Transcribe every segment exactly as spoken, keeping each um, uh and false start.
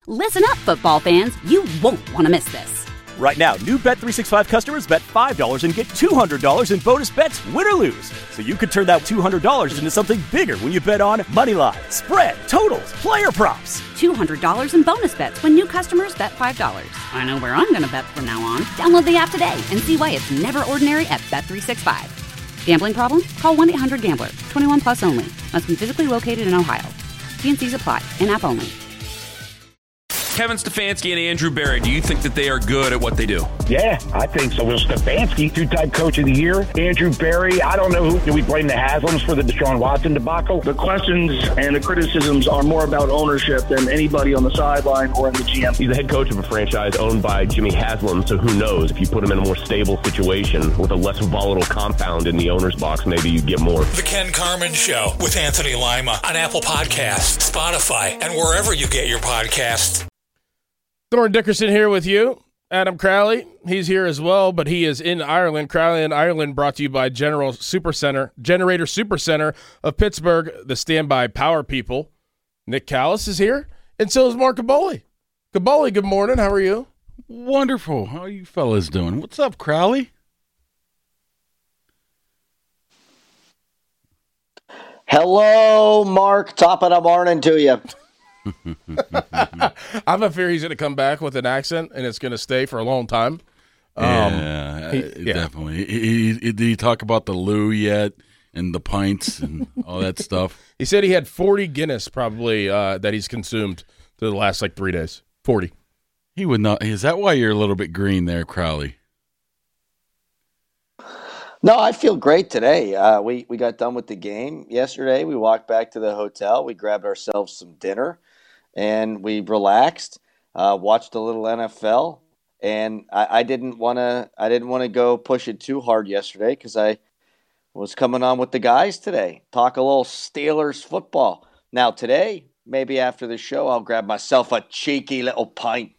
Listen up, football fans. You won't want to miss this. Right now, new Bet three sixty-five customers bet five dollars and get two hundred dollars in bonus bets, win or lose. So you could turn that two hundred dollars into something bigger when you bet on money line, spread, totals, player props. two hundred dollars in bonus bets when new customers bet five dollars. I know where I'm going to bet from now on. Download the app today and see why it's never ordinary at Bet three sixty-five. Gambling problem? Call one eight hundred gambler. twenty-one plus only. Must be physically located in Ohio. T and C's apply. In-app only. Kevin Stefanski and Andrew Berry, do you think that they are good at what they do? Yeah, I think so. Well, Stefanski, two-time coach of the year. Andrew Berry, I don't know who. Do we blame the Haslams for the Deshaun Watson debacle? The questions and the criticisms are more about ownership than anybody on the sideline or in the G M. He's the head coach of a franchise owned by Jimmy Haslam, so who knows? If you put him in a more stable situation with a less volatile compound in the owner's box, maybe you get more. The Ken Carman Show with Anthony Lima on Apple Podcasts, Spotify, and wherever you get your podcasts. Doran Dickerson here with you. Adam Crowley, he's here as well, but he is in Ireland. Crowley in Ireland brought to you by General Super Center, Generator Super Center of Pittsburgh, the standby power people. Nick Callis is here, and so is Mark Caboli. Caboli, good morning. How are you? Wonderful. How are you fellas doing? What's up, Crowley? Hello, Mark. Top of the morning to you. I have a fear he's going to come back with an accent, and it's going to stay for a long time. Um, yeah, he, yeah, definitely. He, he, he, did he talk about the loo yet and the pints and all that stuff? He said he had forty Guinness probably uh, that he's consumed through the last like three days. forty. He would not. Is that why you're a little bit green there, Crowley? No, I feel great today. Uh, we, we got done with the game yesterday. We walked back to the hotel. We grabbed ourselves some dinner, and we relaxed, uh, watched a little N F L. And I, I didn't want to I didn't want to go push it too hard yesterday because I was coming on with the guys today. Talk a little Steelers football. Now today, maybe after the show, I'll grab myself a cheeky little pint.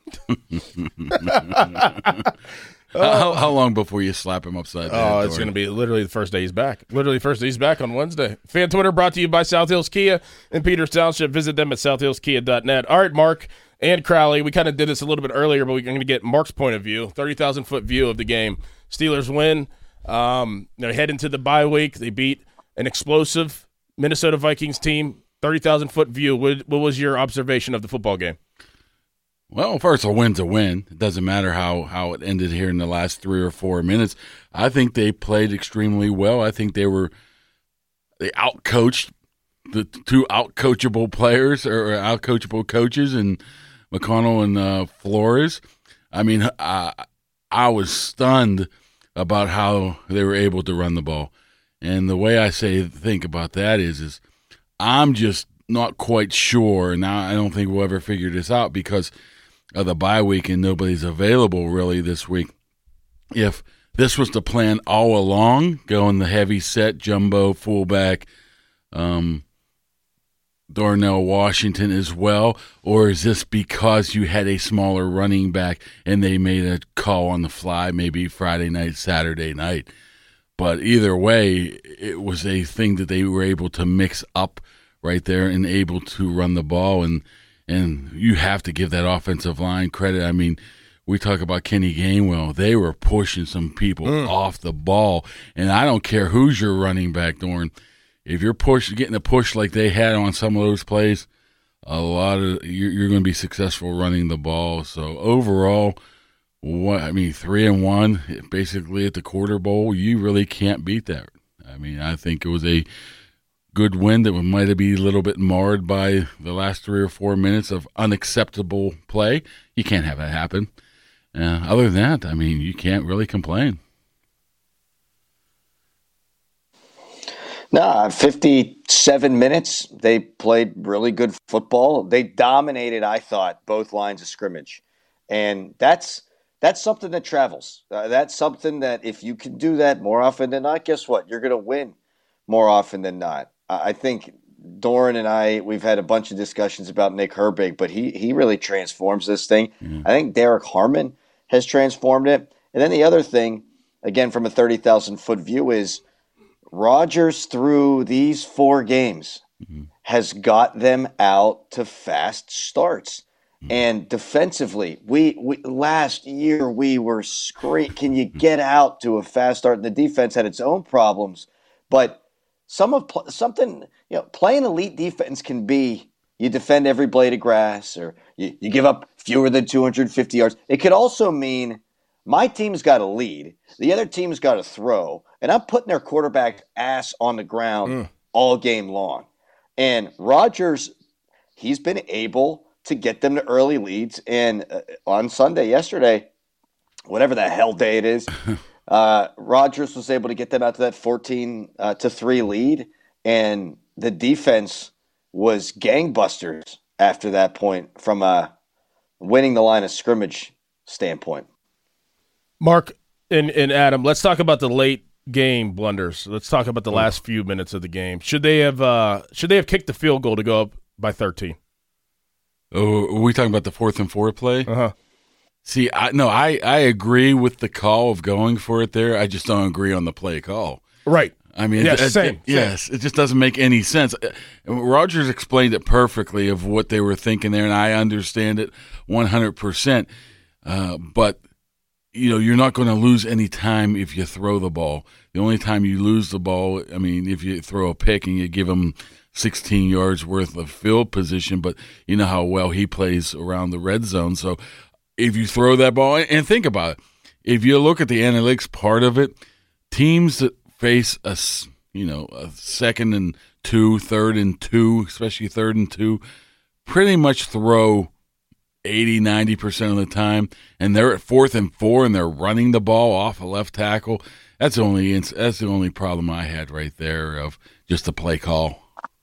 How, how long before you slap him upside the head? Oh, it's going to be literally the first day he's back. Literally the first day he's back on Wednesday. Fan Twitter brought to you by South Hills Kia in Peters Township. Visit them at south hills kia dot net. All right, Mark and Crowley, we kind of did this a little bit earlier, but we're going to get Mark's point of view, thirty thousand foot view of the game. Steelers win. Um, they head into the bye week. They beat an explosive Minnesota Vikings team. thirty thousand foot view. What, what was your observation of the football game? Well, first, a win's a win. It doesn't matter how, how it ended here in the last three or four minutes. I think they played extremely well. I think they were they outcoached the two outcoachable players or outcoachable coaches, and McConnell and uh, Flores. I mean, I, I was stunned about how they were able to run the ball. And the way I say think about that is, is I'm just not quite sure. Now, I don't think we'll ever figure this out because of the bye week and nobody's available really this week. If this was the plan all along, going the heavy set, jumbo, fullback, um, Darnell Washington as well, or is this because you had a smaller running back and they made a call on the fly maybe Friday night, Saturday night? But either way, it was a thing that they were able to mix up right there and able to run the ball, and And you have to give that offensive line credit. I mean, we talk about Kenny Gainwell. They were pushing some people mm. off the ball. And I don't care who's your running back, Doran. If you're push, getting a push like they had on some of those plays, a lot of you're, you're going to be successful running the ball. So overall, what I mean, three and one, basically at the quarter bowl, you really can't beat that. I mean, I think it was a good win that might have been a little bit marred by the last three or four minutes of unacceptable play. You can't have that happen. Uh, other than that, I mean, you can't really complain. No, fifty-seven minutes. They played really good football. They dominated, I thought, both lines of scrimmage. And that's that's something that travels. Uh, that's something that if you can do that more often than not, guess what? You're going to win more often than not. I think Doran and I, we've had a bunch of discussions about Nick Herbig, but he he really transforms this thing. Mm. I think Derek Harmon has transformed it. And then the other thing, again, from a thirty thousand foot view, is Rodgers through these four games mm-hmm. has got them out to fast starts. And defensively, we, we last year we were screaming, can you get out to a fast start? And the defense had its own problems. But some of something, you know, playing elite defense can be you defend every blade of grass or you, you give up fewer than two hundred fifty yards. It could also mean my team's got a lead, the other team's got to throw, and I'm putting their quarterback ass on the ground mm. all game long. And Rodgers, he's been able to get them to early leads. And uh, on Sunday, yesterday, whatever the hell day it is, uh, Rodgers was able to get them out to that fourteen to three lead. And the defense was gangbusters after that point from a winning the line of scrimmage standpoint. Mark and, and Adam, let's talk about the late game blunders. Let's talk about the last few minutes of the game. Should they have uh, should they have kicked the field goal to go up by thirteen? Oh, are we talking about the fourth and four play? Uh-huh. See, I no, I, I agree with the call of going for it there. I just don't agree on the play call. Right. I mean, yes, it, same, it, yes, it just doesn't make any sense. Rodgers explained it perfectly of what they were thinking there, and I understand it one hundred percent. Uh, but, you know, you're not going to lose any time if you throw the ball. The only time you lose the ball, I mean, if you throw a pick and you give them sixteen yards worth of field position, but you know how well he plays around the red zone. So if you throw that ball, and think about it, if you look at the analytics part of it, teams that face a, you know, a second and two, third and two, especially third and two, pretty much throw eighty, ninety percent of the time, and they're at fourth and four and they're running the ball off a left tackle. That's the only, that's the only problem I had right there of just the play call.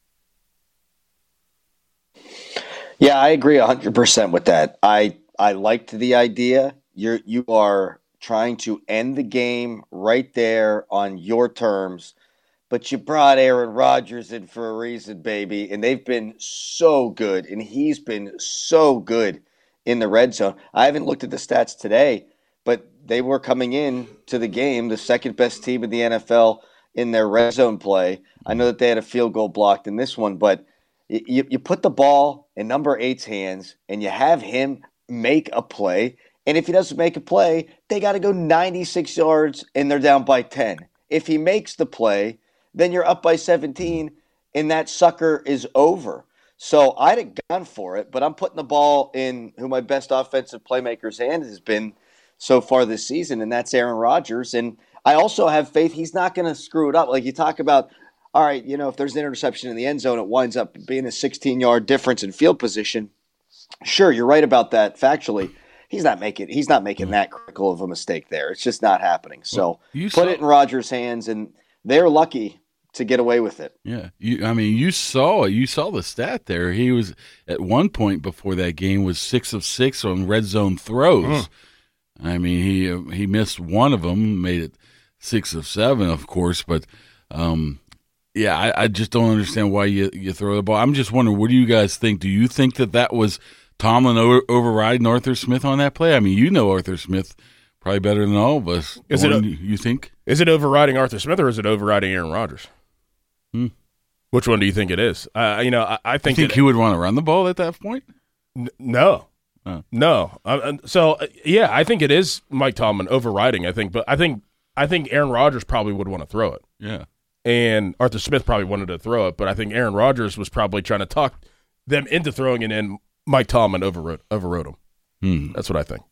Yeah, I agree one hundred percent with that. I I liked the idea. You're you are trying to end the game right there on your terms, but you brought Aaron Rodgers in for a reason, baby, and they've been so good, and he's been so good in the red zone. I haven't looked at the stats today, but they were coming in to the game the second best team in the N F L in their red zone play. I know that they had a field goal blocked in this one, but You, you put the ball in number eight's hands and you have him make a play. And if he doesn't make a play, they got to go ninety-six yards and they're down by ten. If he makes the play, then you're up by seventeen and that sucker is over. So I'd have gone for it, but I'm putting the ball in who my best offensive playmaker's hand has been so far this season, and that's Aaron Rodgers. And I also have faith he's not going to screw it up. Like you talk about, all right, you know, if there's an interception in the end zone, it winds up being a sixteen-yard difference in field position. Sure, you're right about that factually. He's not making he's not making that critical of a mistake there. It's just not happening. So you put saw, it in Rodgers' hands, and they're lucky to get away with it. Yeah, you, I mean, you saw you saw the stat there. He was at one point before that game was six of six on red zone throws. Mm. I mean, he he missed one of them, made it six of seven, of course, but. Um, Yeah, I, I just don't understand why you, you throw the ball. I'm just wondering, what do you guys think? Do you think that that was Tomlin over, overriding Arthur Smith on that play? I mean, you know Arthur Smith probably better than all of us. Is it a, you think? Is it overriding Arthur Smith or is it overriding Aaron Rodgers? Hmm. Which one do you think it is? Uh, you know, I, I think, you think it, he would want to run the ball at that point? N- no. Oh. No. Uh, so, uh, yeah, I think it is Mike Tomlin overriding, I think. But I think I think Aaron Rodgers probably would want to throw it. Yeah. And Arthur Smith probably wanted to throw it, but I think Aaron Rodgers was probably trying to talk them into throwing it, and Mike Tomlin overrode, overrode him. Hmm. That's what I think.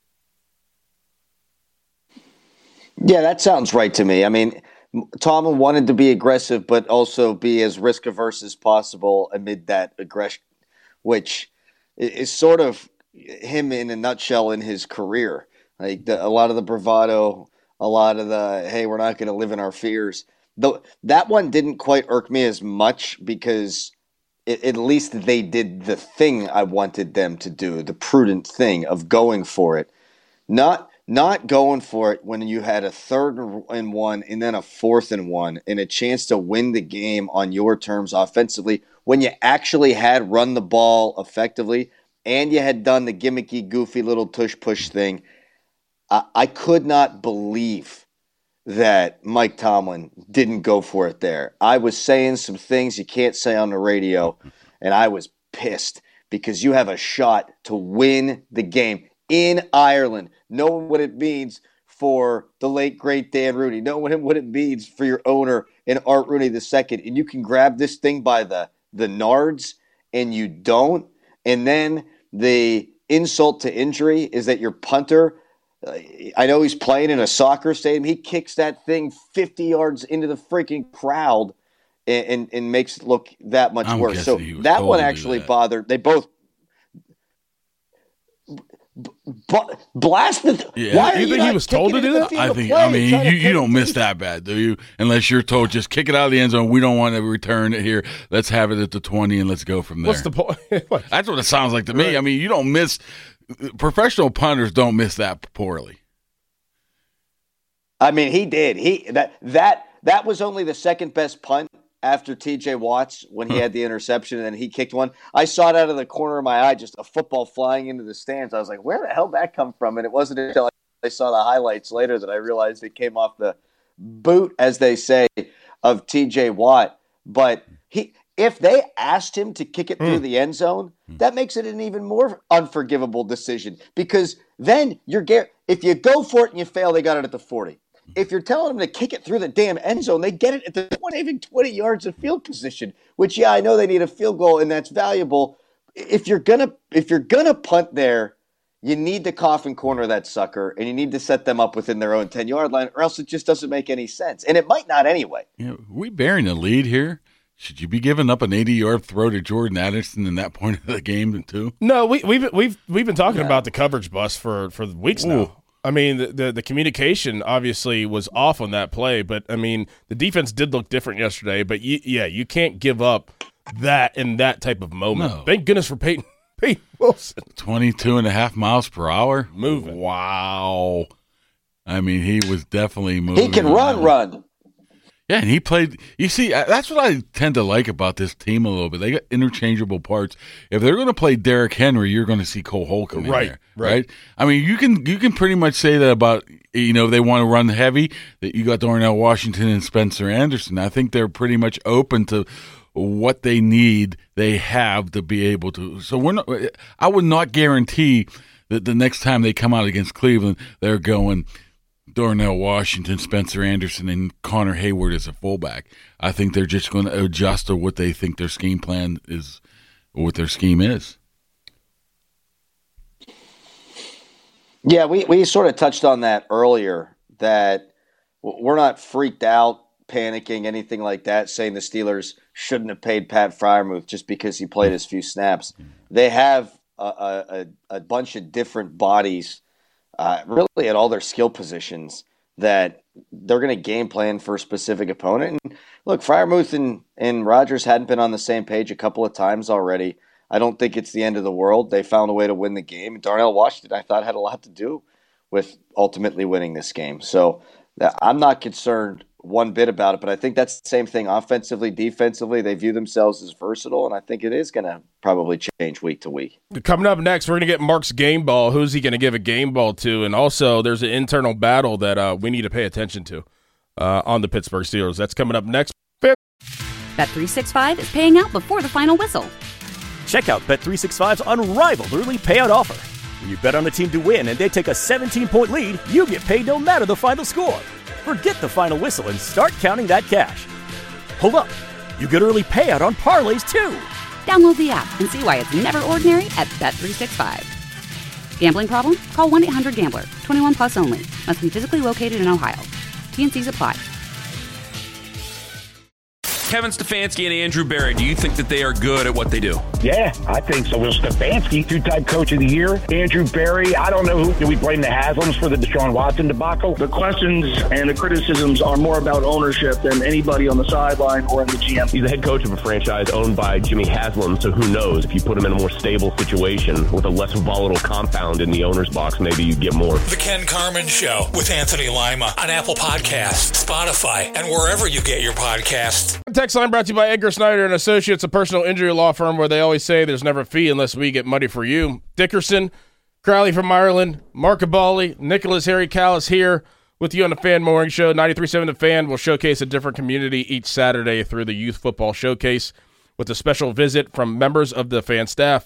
Yeah, that sounds right to me. I mean, Tomlin wanted to be aggressive, but also be as risk-averse as possible amid that aggression, which is sort of him in a nutshell in his career. Like the, a lot of the bravado, a lot of the, hey, we're not going to live in our fears. Though that one didn't quite irk me as much because it, at least they did the thing I wanted them to do, the prudent thing of going for it. Not not going for it when you had a third and one and then a fourth and one and a chance to win the game on your terms offensively when you actually had run the ball effectively and you had done the gimmicky, goofy little tush-push thing. I, I could not believe that Mike Tomlin didn't go for it there. I was saying some things you can't say on the radio, and I was pissed because you have a shot to win the game in Ireland. Knowing what it means for the late, great Dan Rooney, knowing what it means for your owner and Art Rooney the second, and you can grab this thing by the, the nards and you don't, and then the insult to injury is that your punter, uh, I know he's playing in a soccer stadium, he kicks that thing fifty yards into the freaking crowd and, and, and makes it look that much I'm worse. So that one actually that. bothered. They both b- blast the. Yeah. Why you, you think he was told to do that? I think. I mean, you, you don't miss that bad, do you? Unless you're told just kick it out of the end zone. We don't want to return it here. Let's have it at the twenty and let's go from there. What's the point? That's what it sounds like to me. Right. I mean, you don't miss. Professional punters don't miss that poorly. I mean, he did. He that that that was only the second best punt after T J Watts when he had the interception and then he kicked one. I saw it out of the corner of my eye, just a football flying into the stands. I was like, where the hell did that come from? And it wasn't until I saw the highlights later that I realized it came off the boot, as they say, of T J Watt. But he, if they asked him to kick it mm. through the end zone, that makes it an even more unforgivable decision, because then you're if you go for it and you fail, they got it at the forty. If you're telling them to kick it through the damn end zone, they get it at the twenty, even twenty yards of field position, which, yeah, I know they need a field goal, and that's valuable. If you're gonna if you're gonna punt there, you need to coffin corner that sucker, and you need to set them up within their own ten-yard line, or else it just doesn't make any sense. And it might not anyway. Yeah, are we bearing a lead here? Should you be giving up an eighty-yard throw to Jordan Addison in that point of the game too? No, we, we've we've we've been talking yeah. about the coverage bust for, for weeks Ooh. now. I mean, the, the the communication obviously was off on that play, but I mean, the defense did look different yesterday. But you, yeah, you can't give up that in that type of moment. No. Thank goodness for Peyton, Peyton Wilson. twenty-two and a half miles per hour. Moving. Wow. I mean, he was definitely moving. He can run, run. Yeah, and he played – you see, that's what I tend to like about this team a little bit. They got interchangeable parts. If they're going to play Derrick Henry, you're going to see Cole Holcomb in right, there, right? Right. I mean, you can you can pretty much say that about, you know, they want to run heavy, that you got Darnell Washington and Spencer Anderson. I think they're pretty much open to what they need, they have to be able to. So we're not – I would not guarantee that the next time they come out against Cleveland, they're going – Darnell Washington, Spencer Anderson, and Connor Hayward as a fullback. I think they're just going to adjust to what they think their scheme plan is, or what their scheme is. Yeah, we, we sort of touched on that earlier, that we're not freaked out, panicking, anything like that, saying the Steelers shouldn't have paid Pat Freiermuth just because he played as few snaps. They have a, a, a bunch of different bodies Uh, really at all their skill positions that they're going to game plan for a specific opponent. And look, Freiermuth and, and Rodgers hadn't been on the same page a couple of times already. I don't think it's the end of the world. They found a way to win the game. Darnell Washington, I thought, had a lot to do with ultimately winning this game. So I'm not concerned one bit about it, but I think that's the same thing offensively, defensively. They view themselves as versatile, and I think it is going to probably change week to week. Coming up next, we're going to get Mark's game ball. Who's he going to give a game ball to? And also, there's an internal battle that uh, we need to pay attention to uh, on the Pittsburgh Steelers. That's coming up next. Bet three sixty-five is paying out before the final whistle. Check out Bet three sixty-five's unrivaled early payout offer. When you bet on a team to win and they take a seventeen-point lead, you get paid no matter the final score. Forget the final whistle and start counting that cash. Hold up. You get early payout on parlays, too. Download the app and see why it's never ordinary at Bet three sixty-five. Gambling problem? Call one eight hundred gambler. twenty-one plus only. Must be physically located in Ohio. T N Cs apply. Kevin Stefanski and Andrew Berry, do you think that they are good at what they do? Yeah, I think so. Will Stefanski, two-time coach of the year. Andrew Berry, I don't know who. Do we blame the Haslams for the Deshaun Watson debacle? The questions and the criticisms are more about ownership than anybody on the sideline or in the G M. He's the head coach of a franchise owned by Jimmy Haslam, so who knows? If you put him in a more stable situation with a less volatile compound in the owner's box, maybe you get more. The Ken Carman Show with Anthony Lima on Apple Podcasts, Spotify, and wherever you get your podcasts. Text line brought to you by Edgar Snyder and Associates, a personal injury law firm where they always say there's never a fee unless we get money for you. Dickerson, Crowley from Ireland, Mark Abali, Nicholas Harry Callis here with you on the Fan Morning Show. ninety-three point seven The Fan will showcase a different community each Saturday through the Youth Football Showcase with a special visit from members of the Fan staff.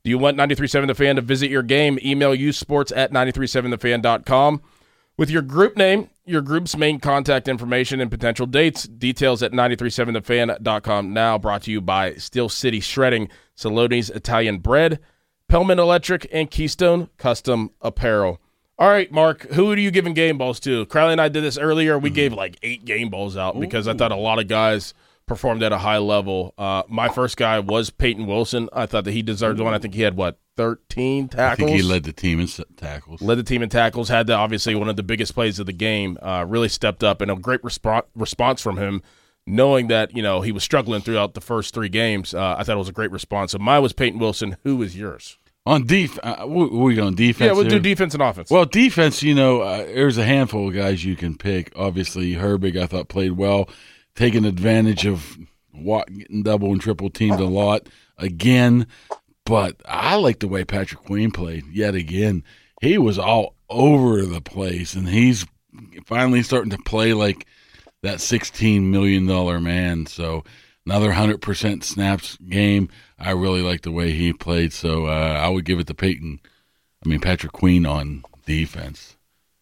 Do you want ninety-three point seven The Fan to visit your game? Email usports at nine three seven the fan dot com with your group name, your group's main contact information, and potential dates. Details at nine three seven the fan dot com now. Brought to you by Steel City Shredding, Saloni's Italian Bread, Pellman Electric, and Keystone Custom Apparel. All right, Mark, who are you giving game balls to? Crowley and I did this earlier. We mm. gave like eight game balls out because Ooh. I thought a lot of guys performed at a high level. Uh, my first guy was Peyton Wilson. I thought that he deserved one. I think he had, what, thirteen tackles? I think he led the team in tackles. Led the team in tackles. Had, the, obviously, one of the biggest plays of the game. Uh, really stepped up, and a great respo- response from him, knowing that, you know, he was struggling throughout the first three games. Uh, I thought it was a great response. So mine was Peyton Wilson. Who is yours? On def, uh, we going defense. Yeah, we'll here? do defense and offense. Well, defense, you know, uh, there's a handful of guys you can pick. Obviously, Herbig, I thought, played well, taking advantage of getting double and triple teamed a lot again. But I like the way Patrick Queen played yet again. He was all over the place, and he's finally starting to play like that sixteen million dollars man. So another one hundred percent snaps game. I really like the way he played. So uh, I would give it to Peyton, I mean Patrick Queen on defense.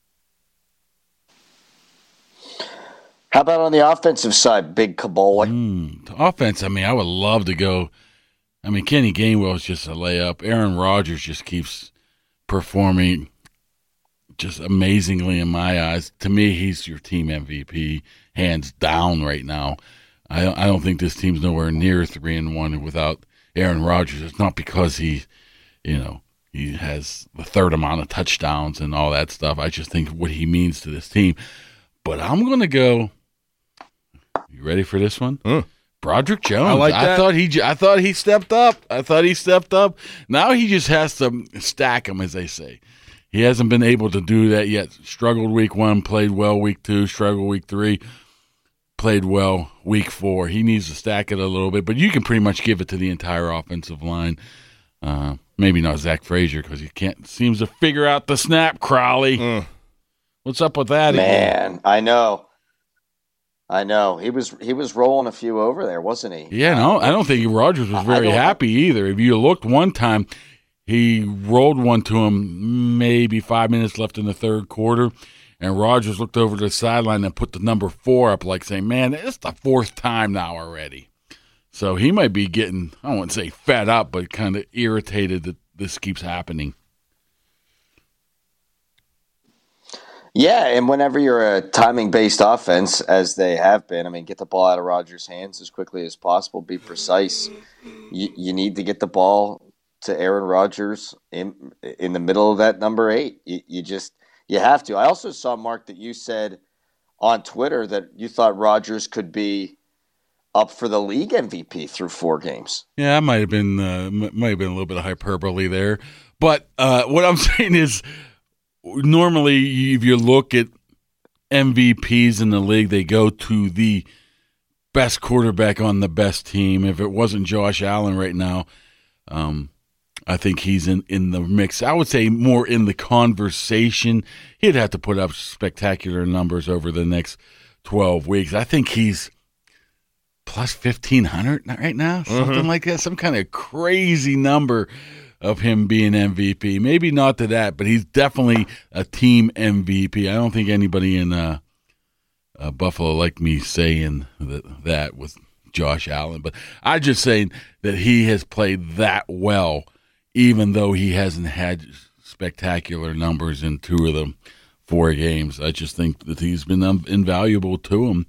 How about on the offensive side, Big Kabul? Mm, offense, I mean, I would love to go. I mean, Kenny Gainwell is just a layup. Aaron Rodgers just keeps performing just amazingly in my eyes. To me, he's your team M V P, hands down right now. I don't, I don't think this team's nowhere near three and one without Aaron Rodgers. It's not because he, you know, he has the third amount of touchdowns and all that stuff. I just think what he means to this team. But I'm going to go. You ready for this one? Mm. Broderick Jones. I like that. I thought he. I thought he stepped up. I thought he stepped up. Now he just has to stack them, as they say. He hasn't been able to do that yet. Struggled week one, played well week two, struggled week three, played well week four. He needs to stack it a little bit, but you can pretty much give it to the entire offensive line. Uh, maybe not Zach Frazier because he can't seems to figure out the snap. Crowley, mm. What's up with that? Man, again? I know. I know he was he was rolling a few over there, wasn't he? Yeah, no, I don't think Rodgers was very happy either. If you looked one time, he rolled one to him maybe five minutes left in the third quarter, and Rodgers looked over to the sideline and put the number four up, like saying, "Man, it's the fourth time now already." So he might be getting, I wouldn't say fed up, but kind of irritated that this keeps happening. Yeah, and whenever you're a timing-based offense, as they have been, I mean, get the ball out of Rodgers' hands as quickly as possible, be precise. You, you need to get the ball to Aaron Rodgers in in the middle of that number eight. You, you just you have to. I also saw, Mark, that you said on Twitter that you thought Rodgers could be up for the league M V P through four games. Yeah, I might have been uh, might have been a little bit of hyperbole there, but uh, what I'm saying is, normally, if you look at M V Ps in the league, they go to the best quarterback on the best team. If it wasn't Josh Allen right now, um, I think he's in, in the mix. I would say more in the conversation. He'd have to put up spectacular numbers over the next twelve weeks. I think he's plus fifteen hundred right now, something mm-hmm. like that, some kind of crazy number of him being M V P. Maybe not to that, but he's definitely a team M V P. I don't think anybody in uh, uh, Buffalo like me saying that, that with Josh Allen, but I'm just saying that he has played that well, even though he hasn't had spectacular numbers in two of the four games. I just think that he's been um, invaluable to him,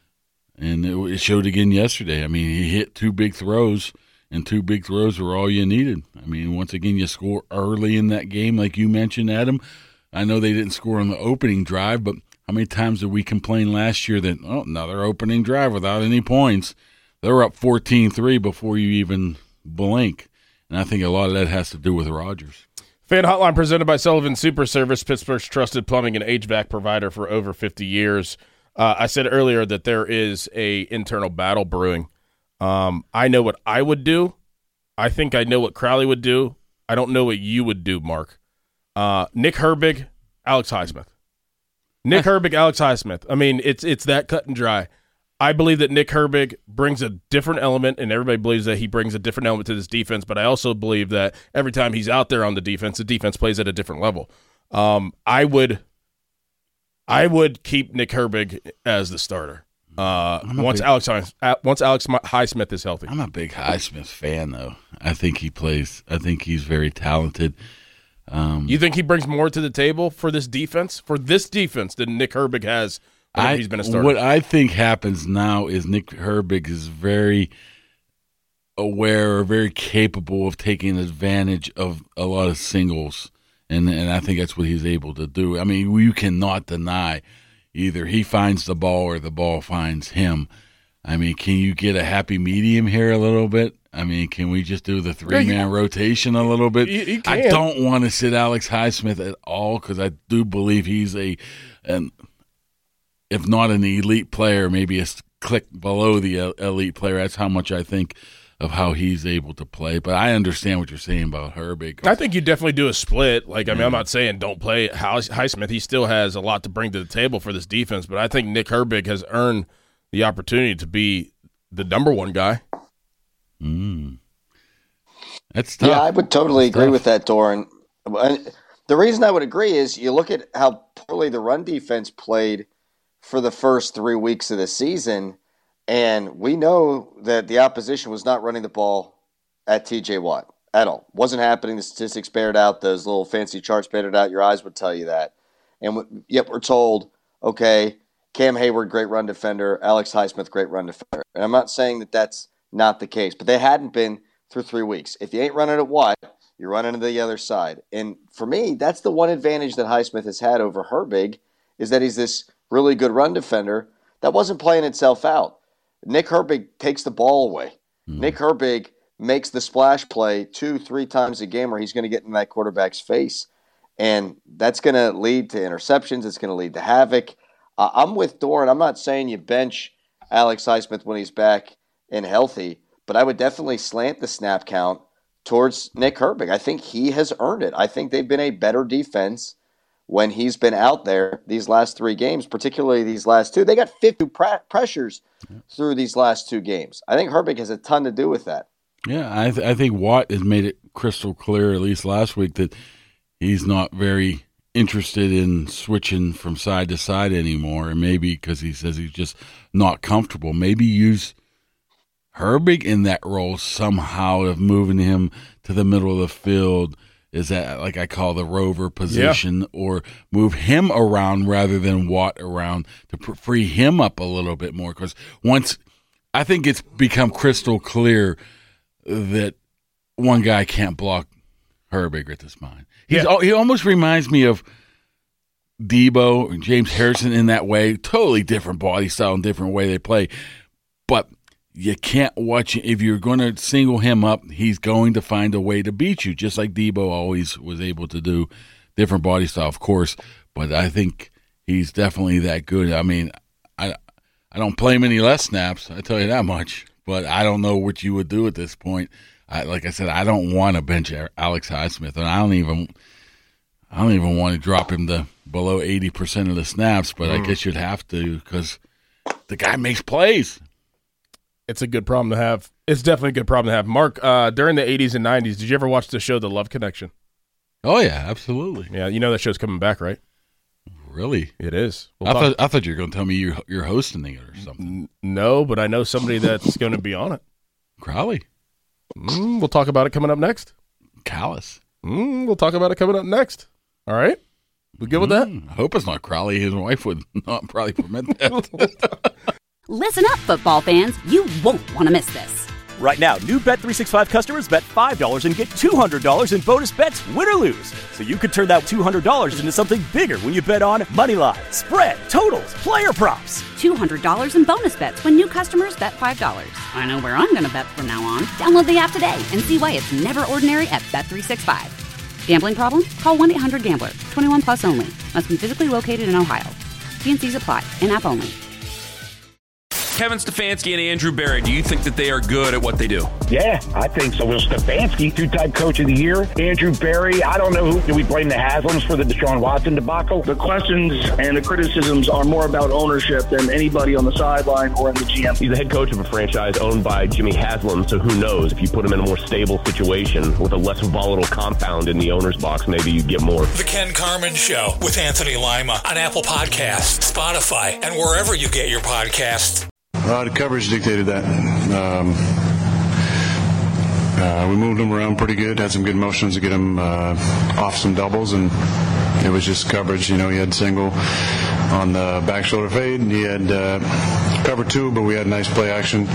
and it, it showed again yesterday. I mean, he hit two big throws, and two big throws were all you needed. I mean, once again, you score early in that game, like you mentioned, Adam. I know they didn't score on the opening drive, but how many times did we complain last year that, oh, another opening drive without any points? They were up fourteen three before you even blink. And I think a lot of that has to do with Rodgers. Fan Hotline presented by Sullivan Super Service, Pittsburgh's trusted plumbing and H V A C provider for over fifty years. Uh, I said earlier that there is a internal battle brewing. Um, I know what I would do. I think I know what Crowley would do. I don't know what you would do, Mark. Uh, Nick Herbig, Alex Highsmith. Nick Herbig, Alex Highsmith. I mean, it's it's that cut and dry. I believe that Nick Herbig brings a different element, and everybody believes that he brings a different element to this defense, but I also believe that every time he's out there on the defense, the defense plays at a different level. Um, I would I would keep Nick Herbig as the starter uh, once, big, Alex, once Alex Highsmith is healthy. I'm a big Highsmith fan, though. I think he plays – I think he's very talented. Um, you think he brings more to the table for this defense, for this defense, than Nick Herbig has – I, he's been a starter. What I think happens now is Nick Herbig is very aware or very capable of taking advantage of a lot of singles, and and I think that's what he's able to do. I mean, you cannot deny either he finds the ball or the ball finds him. I mean, can you get a happy medium here a little bit? I mean, can we just do the three-man yeah, rotation a little bit? You, you I don't want to sit Alex Highsmith at all because I do believe he's a an – if not an elite player, maybe a click below the elite player. That's how much I think of how he's able to play. But I understand what you're saying about Herbig. I think you definitely do a split. Like, I mean, yeah. I'm not saying don't play Highsmith. He still has a lot to bring to the table for this defense. But I think Nick Herbig has earned the opportunity to be the number one guy. Mm. That's tough. Yeah, I would totally That's agree tough. with that, Doran. The reason I would agree is you look at how poorly the run defense played for the first three weeks of the season, and we know that the opposition was not running the ball at T J Watt at all. Wasn't happening. The statistics bared out. Those little fancy charts bared it out. Your eyes would tell you that. And yet we're told, okay, Cam Hayward, great run defender. Alex Highsmith, great run defender. And I'm not saying that that's not the case, but they hadn't been through three weeks. If you ain't running at Watt, you're running to the other side. And for me, that's the one advantage that Highsmith has had over Herbig, is that he's this really good run defender that wasn't playing itself out. Nick Herbig takes the ball away. Mm. Nick Herbig makes the splash play two, three times a game where he's going to get in that quarterback's face. And that's going to lead to interceptions. It's going to lead to havoc. Uh, I'm with Doran. I'm not saying you bench Alex Highsmith when he's back and healthy, but I would definitely slant the snap count towards Nick Herbig. I think he has earned it. I think they've been a better defense when he's been out there these last three games, particularly these last two. They got fifty pre- pressures through these last two games. I think Herbig has a ton to do with that. Yeah, I, th- I think Watt has made it crystal clear, at least last week, that he's not very interested in switching from side to side anymore, and maybe because he says he's just not comfortable. Maybe use Herbig in that role somehow of moving him to the middle of the field. Is that like I call the rover position, yeah. or move him around rather than Watt around to pr- free him up a little bit more? Because once I think it's become crystal clear that one guy can't block Herbig at this mind. He's yeah. He almost reminds me of Debo and James Harrison in that way. Totally different body style and different way they play, but you can't watch – if you're going to single him up, he's going to find a way to beat you, just like Debo always was able to do. Different body style, of course, but I think he's definitely that good. I mean, I I don't play him any less snaps, I tell you that much, but I don't know what you would do at this point. I, like I said, I don't want to bench Alex Highsmith, and I don't even I don't even want to drop him to below eighty percent of the snaps, but mm. I guess you'd have to because the guy makes plays. It's a good problem to have. It's definitely a good problem to have. Mark, uh, during the eighties and nineties, did you ever watch the show The Love Connection? Oh, yeah, absolutely. Yeah, you know that show's coming back, right? Really? It is. We'll I talk- thought I thought you were going to tell me you're, you're hosting it or something. No, but I know somebody that's going to be on it. Crowley. Mm, we'll talk about it coming up next. Callis. Mm, we'll talk about it coming up next. All right? We good with that? I hope it's not Crowley. His wife would not probably permit that. Listen up, football fans. You won't want to miss this. Right now, new Bet three sixty-five customers bet five dollars and get two hundred dollars in bonus bets, win or lose. So you could turn that two hundred dollars into something bigger when you bet on moneyline, spread, totals, player props. two hundred dollars in bonus bets when new customers bet five dollars. I know where I'm going to bet from now on. Download the app today and see why it's never ordinary at Bet three sixty-five. Gambling problem? Call one eight hundred gambler. twenty-one plus only. Must be physically located in Ohio. T and C's apply. In-app only. Kevin Stefanski and Andrew Berry, do you think that they are good at what they do? Yeah, I think so. Will Stefanski, two-time coach of the year. Andrew Berry, I don't know who. Do we blame the Haslams for the Deshaun Watson debacle? The questions and the criticisms are more about ownership than anybody on the sideline or in the G M. He's the head coach of a franchise owned by Jimmy Haslam, so who knows? If you put him in a more stable situation with a less volatile compound in the owner's box, maybe you get more. The Ken Carman Show with Anthony Lima on Apple Podcasts, Spotify, and wherever you get your podcasts. Uh, the coverage dictated that. Um, uh, we moved him around pretty good, had some good motions to get him uh, off some doubles, and it was just coverage. You know, he had single on the back shoulder fade, and he had uh, cover two, but we had nice play action,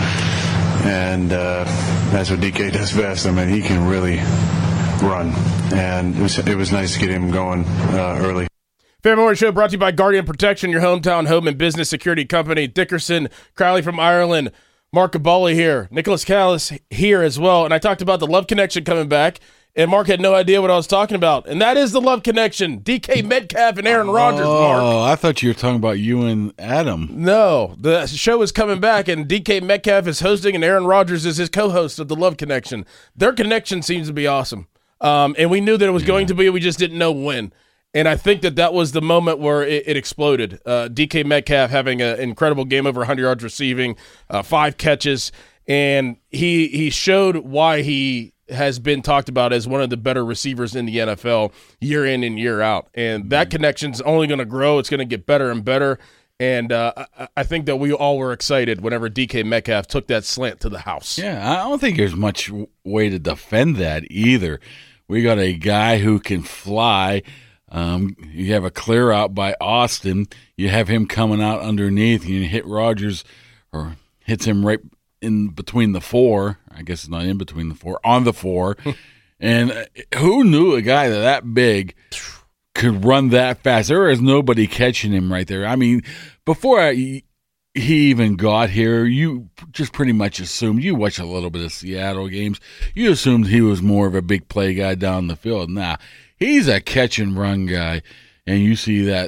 and uh, that's what D K does best. I mean, he can really run, and it was, it was nice to get him going uh, early. Fair Morning Show brought to you by Guardian Protection, your hometown home and business security company. Dickerson, Crowley from Ireland, Mark Cabali here, Nicholas Callis here as well. And I talked about the Love Connection coming back, and Mark had no idea what I was talking about. And that is the Love Connection, D K Metcalf and Aaron Rodgers, Mark. Oh, I thought you were talking about you and Adam. No, the show is coming back, and D K Metcalf is hosting, and Aaron Rodgers is his co-host of the Love Connection. Their connection seems to be awesome. Um, and we knew that it was yeah. going to be, we just didn't know when. And I think that that was the moment where it, it exploded. Uh, D K Metcalf having an incredible game, over one hundred yards receiving, uh, five catches, and he he showed why he has been talked about as one of the better receivers in the N F L year in and year out. And that connection's only going to grow. It's going to get better and better. And uh, I, I think that we all were excited whenever D K Metcalf took that slant to the house. Yeah, I don't think there's much way to defend that either. We got a guy who can fly. Um, you have a clear out by Austin. You have him coming out underneath, and you hit Rodgers, or hits him right in between the four. I guess it's not in between the four, on the four. And who knew a guy that big could run that fast? There is nobody catching him right there. I mean, before I, he even got here, you just pretty much assumed, you watch a little bit of Seattle games, you assumed he was more of a big play guy down the field. Nah. He's a catch and run guy, and you see that,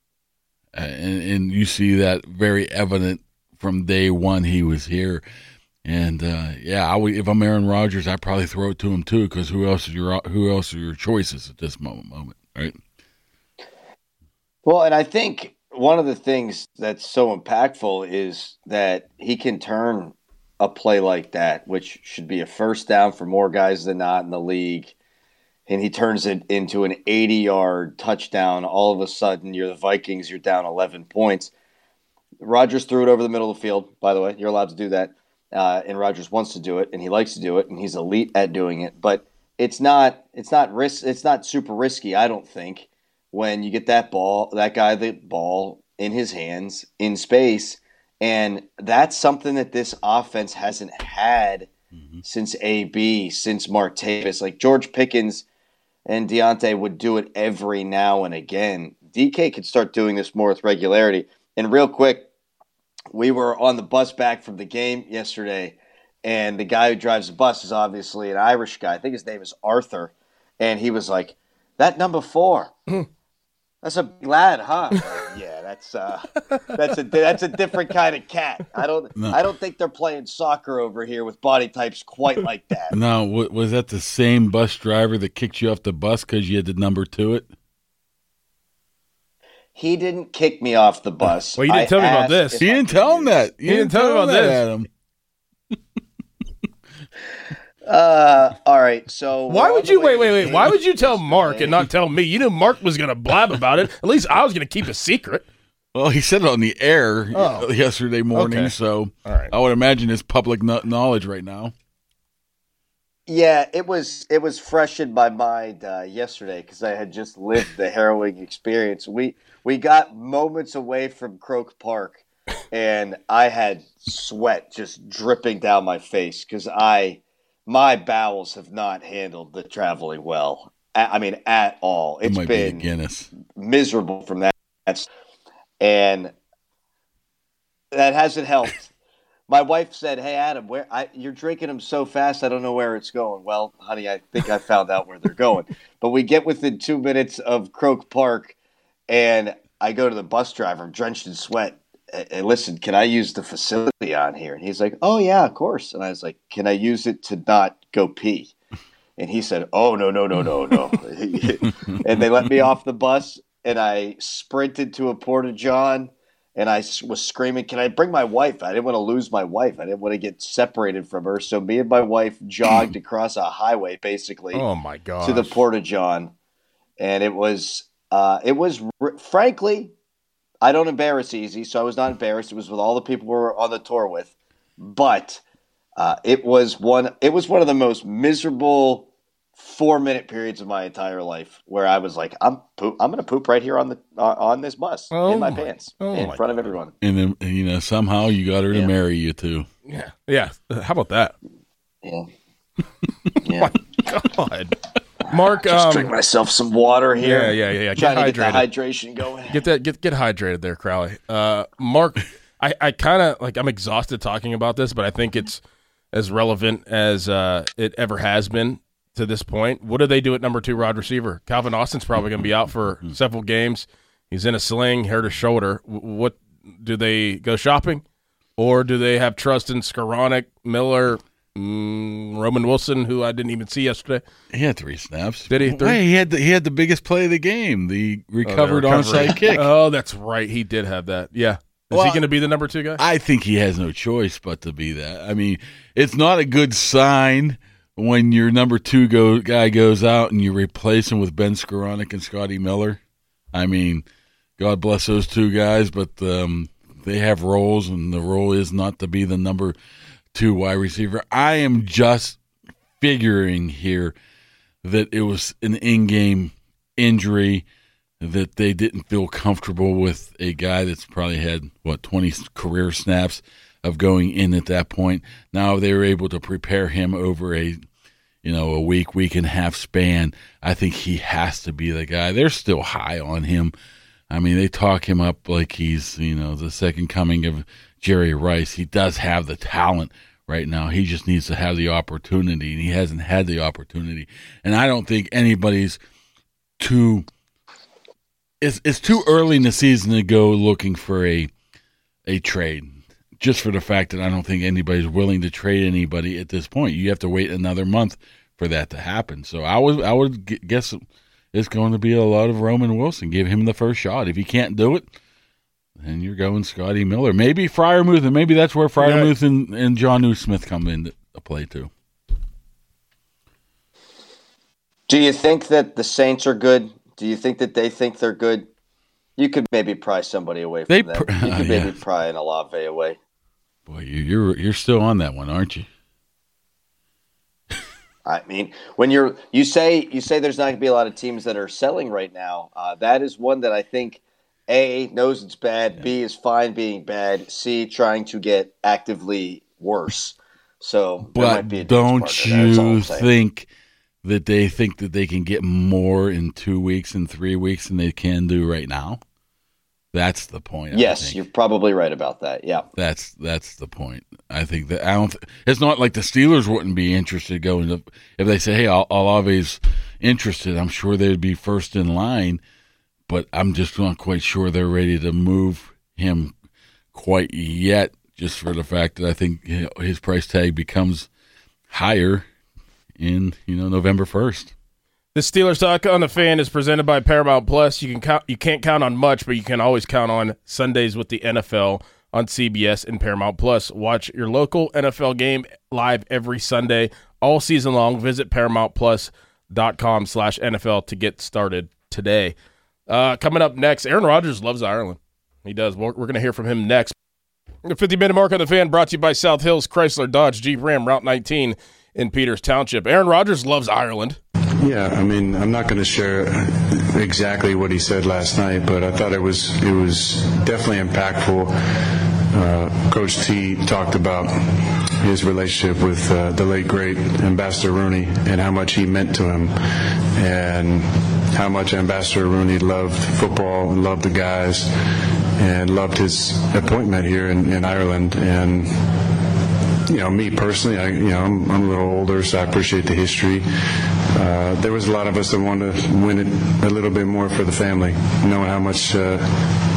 uh, and, and you see that very evident from day one he was here. And uh, yeah, I would, if I'm Aaron Rodgers, I'd probably throw it to him too, because who else is your who else are your choices at this moment? Moment, right? Well, and I think one of the things that's so impactful is that he can turn a play like that, which should be a first down for more guys than not in the league. And he turns it into an eighty-yard touchdown. All of a sudden, you're the Vikings. You're down eleven points. Rodgers threw it over the middle of the field, by the way. You're allowed to do that. Uh, and Rodgers wants to do it, and he likes to do it, and he's elite at doing it. But it's not it's not risk, it's not super risky, I don't think, when you get that ball, that guy, the ball in his hands, in space. And that's something that this offense hasn't had mm-hmm. since A B, since Martavis. Like George Pickens and Deontay would do it every now and again. D K could start doing this more with regularity. And real quick, we were on the bus back from the game yesterday, and the guy who drives the bus is obviously an Irish guy. I think his name is Arthur. And he was like, that number four, that's a big lad, huh? yeah, that's uh, that's a that's a different kind of cat. I don't no. I don't think they're playing soccer over here with body types quite like that. Now, was that the same bus driver that kicked you off the bus because you had the number to it? He didn't kick me off the bus. Well, you didn't I tell me about this. You didn't tell him that. You, you didn't, didn't tell me about this, Adam. Uh, all right. So why would you wait, wait, wait? Why would you tell Mark and not tell me? You knew Mark was going to blab about it. At least I was going to keep a secret. Well, he said it on the air oh. yesterday morning, okay. so all right. I would imagine it's public knowledge right now. Yeah, it was. It was fresh in my mind uh, yesterday because I had just lived the harrowing experience. We we got moments away from Croke Park, and I had sweat just dripping down my face because I. My bowels have not handled the traveling well. I mean, at all. It's it been be miserable from that. And that hasn't helped. My wife said, hey, Adam, where I, you're drinking them so fast, I don't know where it's going. Well, honey, I think I found out where they're going. But we get within two minutes of Croke Park, and I go to the bus driver, I'm drenched in sweat. hey, listen, can I use the facility on here? And he's like, oh, yeah, of course. And I was like, can I use it to not go pee? And he said, oh, no, no, no, no, no. And they let me off the bus, and I sprinted to a Porta-John, and I was screaming, can I bring my wife? I didn't want to lose my wife. I didn't want to get separated from her. So me and my wife jogged across a highway, basically, oh my gosh, to the Porta-John. And it was, uh, it was, frankly, I don't embarrass easy, so I was not embarrassed. It was with all the people we were on the tour with. But uh, it was one it was one of the most miserable four-minute periods of my entire life where I was like, I'm poop, I'm going to poop right here on the uh, on this bus oh in my, my pants oh in my front God. of everyone. And then, you know, somehow you got her to Yeah. marry you too. Yeah, yeah. How about that? Yeah, yeah. Oh my God, Mark. Just um, drink myself some water here. Yeah, yeah, yeah. yeah. Trying Get to get hydrated. the hydration going. Get that. Get get hydrated there, Crowley. Uh, Mark, I, I kind of like. I'm exhausted talking about this, but I think it's as relevant as uh, it ever has been to this point. What do they do at number two wide receiver? Calvin Austin's probably going to be out for several games. He's in a sling, hurt his shoulder. W- What do they go shopping, or do they have trust in Skoranek, Miller, mm, Roman Wilson, who I didn't even see yesterday? He had three snaps. Did he? Three? Wait, he had the, he had the biggest play of the game, the recovered Oh, the recovery. onside kick. Oh, that's right. He did have that. Yeah. Is Well, he going to be the number two guy? I think he has no choice but to be that. I mean, it's not a good sign when your number two go, guy goes out and you replace him with Ben Skoranek and Scotty Miller. I mean, God bless those two guys, but um, they have roles, and the role is not to be the number two wide receiver. I am just figuring here that it was an in-game injury, that they didn't feel comfortable with a guy that's probably had, what, twenty career snaps of going in at that point. Now they were able to prepare him over a, you know, a week, week and a half span. I think he has to be the guy. They're still high on him. I mean, they talk him up like he's, you know, the second coming of Jerry Rice. He does have the talent right now. He just needs to have the opportunity, and he hasn't had the opportunity. And I don't think anybody's too It's it's too early in the season to go looking for a a trade, just for the fact that I don't think anybody's willing to trade anybody at this point. You have to wait another month for that to happen. So I would I would g- guess it's going to be a lot of Roman Wilson. Give him the first shot. If he can't do it, then you're going Scotty Miller. Maybe Freiermuth, and maybe that's where Freiermuth yeah. and, and John Smith come into play too. Do you think that the Saints are good? Do you think that they think they're good? You could maybe pry somebody away from they them. Pr- you could maybe yeah. pry an Olave away. Boy, you, you're you're still on that one, aren't you? I mean, when you're you say you say there's not going to be a lot of teams that are selling right now. Uh, that is one that I think A, knows it's bad. Yeah. B, is fine being bad. C, trying to get actively worse. So, but there might be a don't you think that they think that they can get more in two weeks and three weeks than they can do right now? That's the point. Yes, you're probably right about that. Yeah, that's that's the point. I think that I don't. Th- it's not like the Steelers wouldn't be interested going to if they say, "Hey, Olave's interested." I'm sure they'd be first in line, but I'm just not quite sure they're ready to move him quite yet. Just for the fact that I think you know, his price tag becomes higher in you know November first. The Steelers Talk on the Fan is presented by Paramount Plus. You can count, you can't count on much, but you can always count on Sundays with the N F L on C B S and Paramount Plus. Watch your local N F L game live every Sunday, all season long. Visit ParamountPlus.com slash NFL to get started today. Uh, coming up next, Aaron Rodgers loves Ireland. He does. We're, we're going to hear from him next. The fifty-minute mark on the Fan brought to you by South Hills Chrysler Dodge Jeep Ram Route nineteen in Peters Township. Aaron Rodgers loves Ireland. Yeah, I mean, I'm not going to share exactly what he said last night, but I thought it was it was definitely impactful. Uh, Coach T talked about his relationship with uh, the late great Ambassador Rooney and how much he meant to him, and how much Ambassador Rooney loved football and loved the guys and loved his appointment here in, in Ireland. And you know, me personally, I, you know, I'm, I'm a little older, so I appreciate the history. Uh, there was a lot of us that wanted to win it a little bit more for the family, knowing how much uh,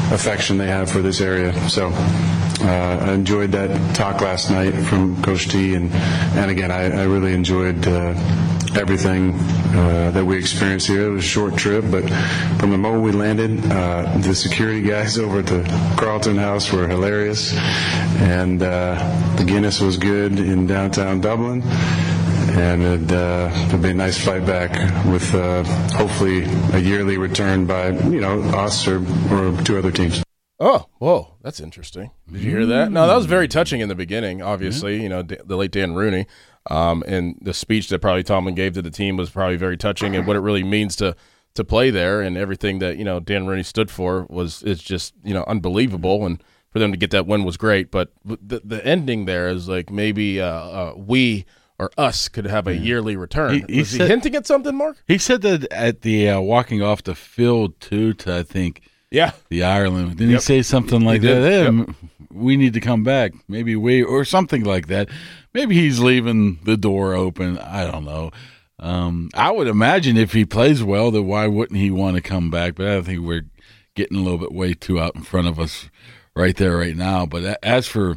affection they have for this area. So uh, I enjoyed that talk last night from Coach T, and and again, I, I really enjoyed uh, everything uh, that we experienced here. It was a short trip, but from the moment we landed, uh, the security guys over at the Carlton House were hilarious, and uh, the Guinness was good in downtown Dublin. And it'd, uh, it'd be a nice flight back with uh, hopefully a yearly return by, you know, us or, or two other teams. Oh, whoa, that's interesting. Did you hear that? No, that was very touching in the beginning, obviously, you know, the late Dan Rooney. Um, and the speech that probably Tomlin gave to the team was probably very touching, and what it really means to to play there and everything that, you know, Dan Rooney stood for was is just, you know, unbelievable. And for them to get that win was great. But the, the ending there is like maybe uh, uh, we – or us could have a yearly return. He, he Was he said, hinting at something, Mark? He said that at the uh, walking off the field, too, to, I think, yeah, the Ireland. Didn't yep. he say something like he that? Hey, yep. We need to come back. Maybe we, or something like that. Maybe he's leaving the door open. I don't know. Um, I would imagine if he plays well, then why wouldn't he want to come back? But I think we're getting a little bit way too out in front of us right there right now. But as for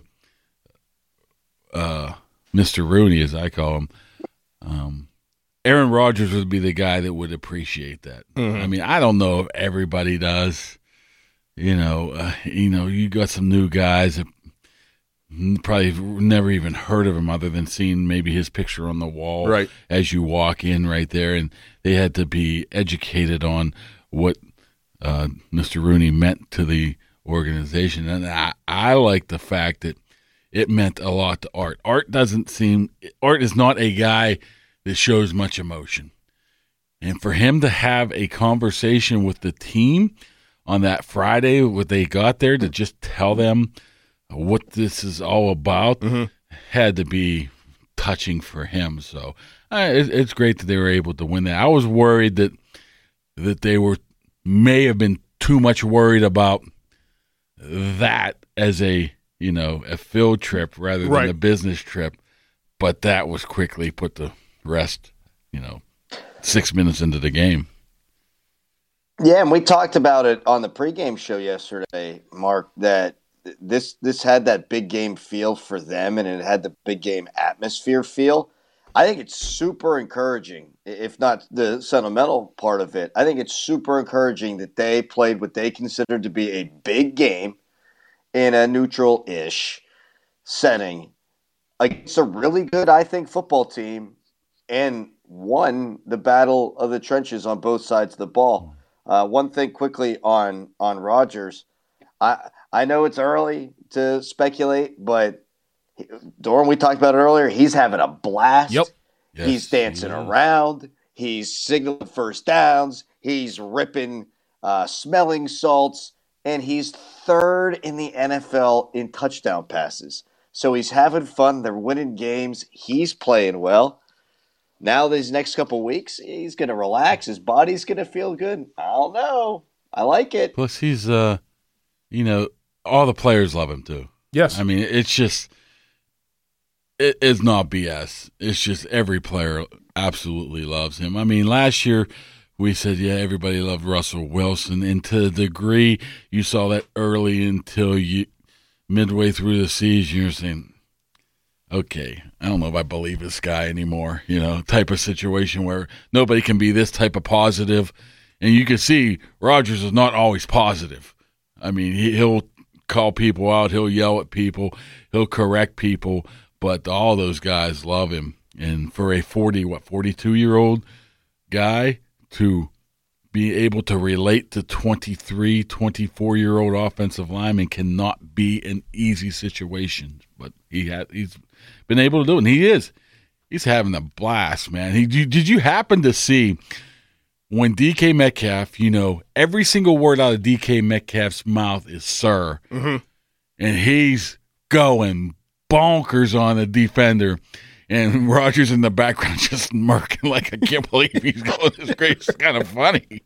uh, Mister Rooney, as I call him, um, Aaron Rodgers would be the guy that would appreciate that. Mm-hmm. I mean, I don't know if everybody does. You know, uh, you know, you got some new guys that probably never even heard of him other than seeing maybe his picture on the wall right. as you walk in right there, and they had to be educated on what uh, Mister Rooney meant to the organization. And I, I like the fact that it meant a lot to Art. Art doesn't seem – Art is not a guy that shows much emotion. And for him to have a conversation with the team on that Friday, what they got there, to just tell them what this is all about, mm-hmm. had to be touching for him. So uh, it, it's great that they were able to win that. I was worried that that they were may have been too much worried about that as a – you know, a field trip rather than right. a business trip, but that was quickly put to rest, you know, six minutes into the game. Yeah, and we talked about it on the pregame show yesterday, Mark, that this this had that big game feel for them, and it had the big game atmosphere feel. I think it's super encouraging, if not the sentimental part of it. I think it's super encouraging that they played what they considered to be a big game in a neutral-ish setting against a really good, I think, football team, and won the battle of the trenches on both sides of the ball. Uh, one thing quickly on on Rodgers. I I know it's early to speculate, but Doran, we talked about it earlier, he's having a blast. Yep. Yes, he's dancing yeah. around. He's signaling first downs. He's ripping uh, smelling salts. And he's third in the N F L in touchdown passes. So he's having fun. They're winning games. He's playing well. Now these next couple weeks, he's going to relax. His body's going to feel good. I don't know. I like it. Plus, he's, uh, you know, all the players love him too. Yes. I mean, it's just, it, it's not B S. It's just every player absolutely loves him. I mean, last year, we said, yeah, everybody loved Russell Wilson, and to the degree you saw that early until you midway through the season, you're saying, okay, I don't know if I believe this guy anymore, you know, type of situation where nobody can be this type of positive. And you can see Rodgers is not always positive. I mean, he, he'll call people out, he'll yell at people, he'll correct people, but all those guys love him. And for a forty, what, forty-two-year-old guy to be able to relate to twenty-three, twenty-four-year-old offensive linemen cannot be an easy situation. But he had, he's been able to do it, and he is. He's having a blast, man. He, did you happen to see when D K Metcalf, you know, every single word out of D K Metcalf's mouth is sir, mm-hmm. and he's going bonkers on a defender. And Rodgers in the background just smirking like, I can't believe he's going this great. It's kind of funny.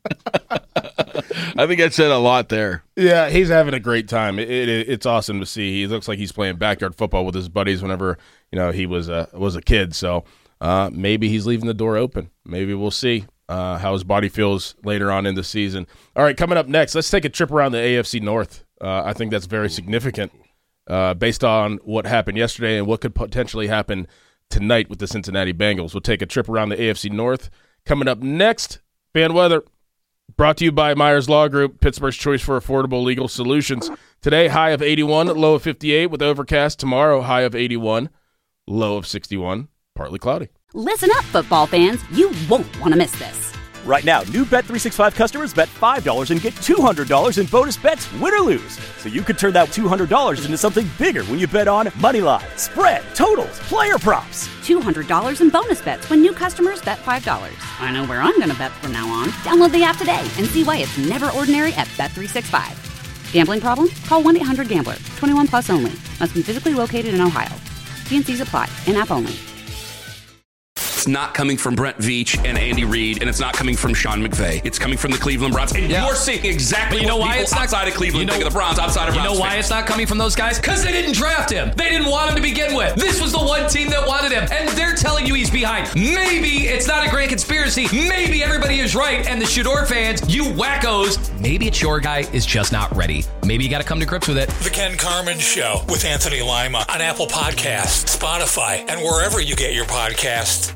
I think I said a lot there. Yeah, he's having a great time. It, it, it's awesome to see. He looks like he's playing backyard football with his buddies whenever, you know, he was a, was a kid. So uh, maybe he's leaving the door open. Maybe we'll see. uh, how his body feels later on in the season. All right, coming up next, let's take a trip around the A F C North. Uh, I think that's very significant uh, based on what happened yesterday and what could potentially happen tonight with the Cincinnati Bengals. We'll take a trip around the A F C North. Coming up next, fan weather. Brought to you by Myers Law Group, Pittsburgh's choice for affordable legal solutions. Today, high of eighty-one, low of fifty-eight with overcast. Tomorrow, high of eighty-one, low of sixty-one, partly cloudy. Listen up, football fans. You won't want to miss this. Right now, new Bet three sixty-five customers bet five dollars and get two hundred dollars in bonus bets, win or lose. So you could turn that two hundred dollars into something bigger when you bet on moneyline, spread, totals, player props. two hundred dollars in bonus bets when new customers bet five dollars. I know where I'm going to bet from now on. Download the app today and see why it's never ordinary at Bet three sixty-five. Gambling problem? Call one eight hundred gambler. twenty-one plus only. Must be physically located in Ohio. T and C's apply. In-app only. It's not coming from Brent Veach and Andy Reid, and it's not coming from Sean McVay. It's coming from the Cleveland Browns. And yeah. you're seeing exactly but you know what why people it's not, outside of Cleveland you know, think of the Browns, outside of You Browns know why fans. it's not coming from those guys? Because they didn't draft him. They didn't want him to begin with. This was the one team that wanted him, and they're telling you he's behind. Maybe it's not a grand conspiracy. Maybe everybody is right, and the Shador fans, you wackos, maybe it's your guy is just not ready. Maybe you got to come to grips with it. The Ken Carman Show with Anthony Lima on Apple Podcasts, Spotify, and wherever you get your podcasts.